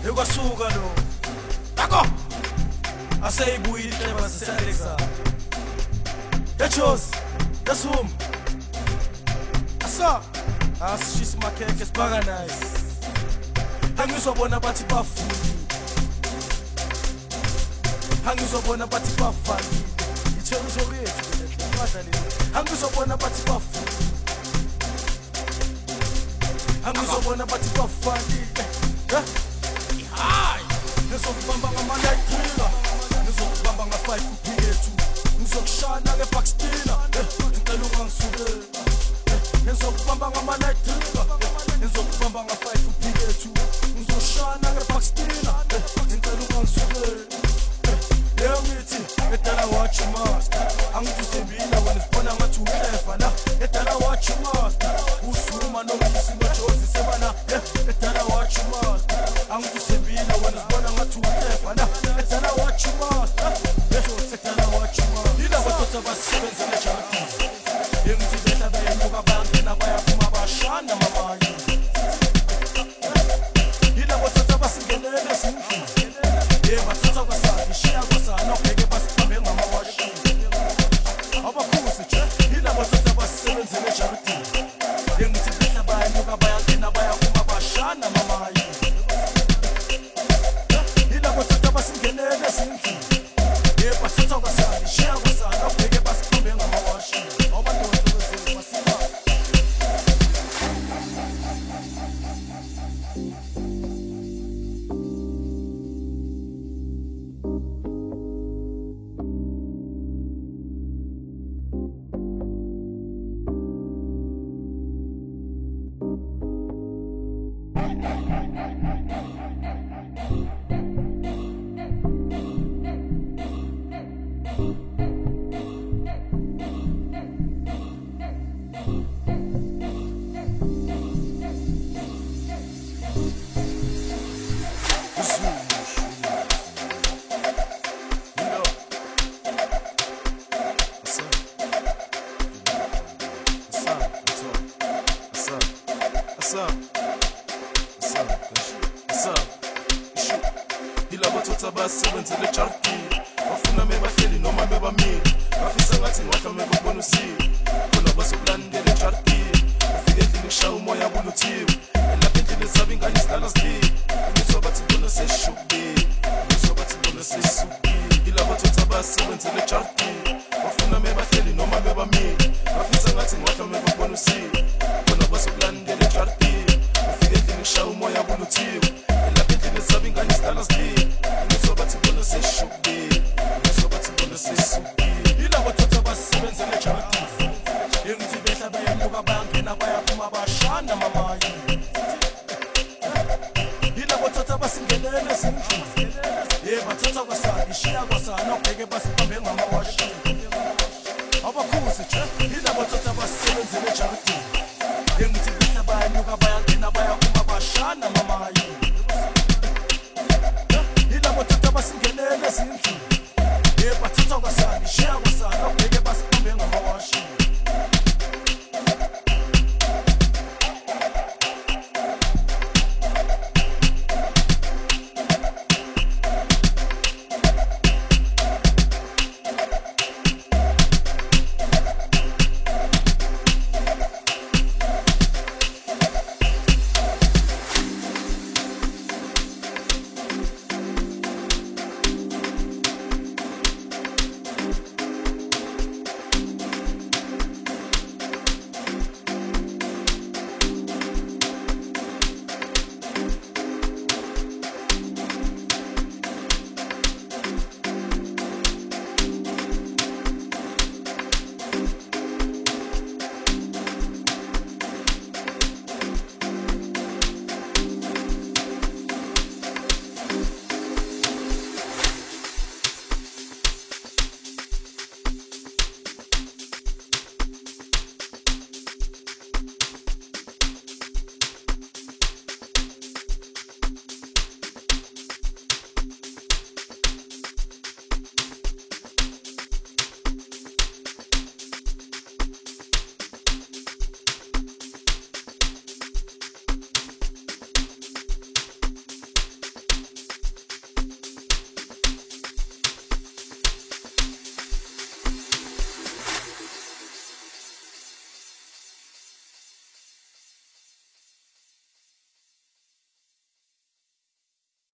Ekwasuka lo. Tako. Aseyibuyile indaba sesalexa. Echos. Dasum. Asa. Asishisa makheke sibaka nice. Angizobona bathi bafuni. Angizobona bathi bafani. Ithero yethu badlalile. Angizobona bathi bafuni. Angizobona bathi bafani. Hayi. Ngizokubamba ngama-night thriller. Ngizokubamba nga-5 kuphikethu. Ngizokushana ngeBackstina. Ngicela ungangisukeli. Ngizokubamba ngama-night thriller. Ngizokubamba nga-5 kuphikethu. Ngizoshana ngeBackstina. Ngicela ungangisukeli. Leyo ngithi edala watch your master. Angizusembila wena sibona ngathi uclever na. Edala watch your master. Usuma nomyisi noJozi sebana. Edala watch your master. Angizusembila wena sibona ngathi uclever na. Edala watch your master. Edala watch your master. Yila bathatha basebenze ngeJardies. Yengithi betha bayenyuka bangena bayaphuma bashanda mamayi. Yila bathatha basingenele sindlu. Bathatha kwasani shiya kwasana ubheke basibambe ngamawashi. Abakhusi nje yila bathatha basebenze ngeJardies. Yengithi betha bayenyuka bayangena bayaphuma bashanda mamayi. Yila bathatha basingenele sindlu. Bathatha kwasani shiya kwasana ubheke basibambe ngamawashi. Basebenze ngeJardies. Bafuna mebahleli noma bebamile. Bafisa ngathi ngiwahlome kubona usiwe. Khona bazokulandela eJardies. Ufike endlini kushaya umoya kuluthiwe. Elapha endlini zabo ingane zidlala zidile. Ngizwa bathi bona seshukile. Ngizwa bathi bona sesukile. Yila bathatha basebenze ngeJardies. Bafuna mebahleli noma bebamile. Bafisa ngathi ngiwahlome kubona usiwe. Khona bazokulandela eJardies. Ufike endlini kushaya umoya kuluthiwe. Elapha endlini zabo ingane zidlala zidile. Yila bathatha basebenze ngeJardies. Yengithi betha bayenyuka bangena bayaphuma bashanda mamayi. Yila bathatha basingenele sindlu. Bathatha kwasani shiya kwasana